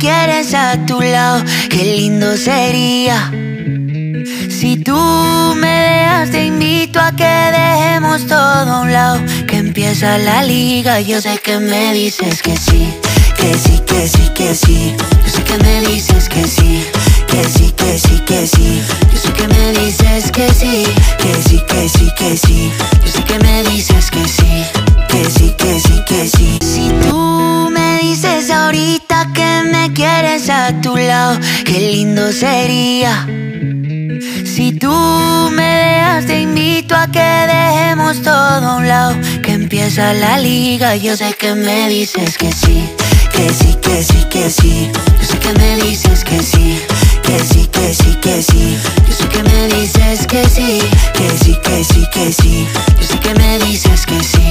quieres a tu lado, qué lindo sería. Si tú me dejas, te invito a que dejemos todo a un lado, que empieza la liga. Yo sé que me dices que sí, que sí, que sí, que sí. Yo sé que me dices que sí, que sí, que sí, que sí. Yo sé que me dices que sí, que sí, que sí, que sí. Yo sé que me dices que sí, que sí, que sí, que sí. Si tú me dices ahorita que me quieres a tu lado, qué lindo sería. Si tú me dejas, te invito a que dejemos todo a un lado, que empieza la liga. Yo sé que me dices que sí, que sí, que sí, que sí. Yo sé que me dices que sí, que sí, que sí, que sí. Yo sé que me dices que sí, que sí, que sí, que sí. Yo sé que me dices que sí.